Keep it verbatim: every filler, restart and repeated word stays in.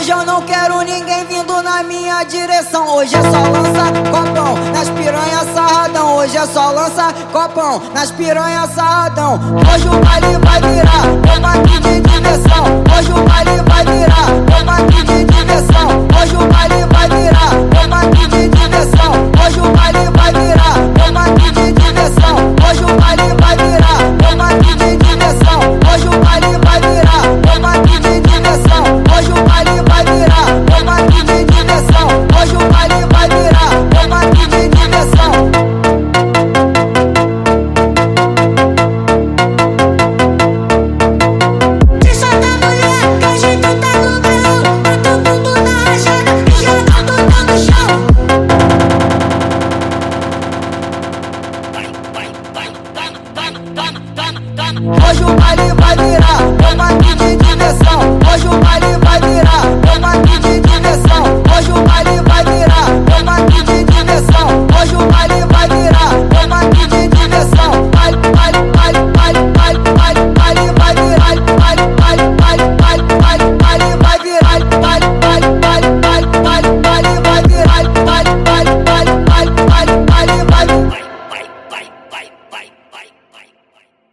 Hoje eu não quero ninguém vindo na minha direção. Hoje é só lança copão nas piranha sarradão. Hoje é só lança copão nas piranha sarradão. Hoje o baile vai virar,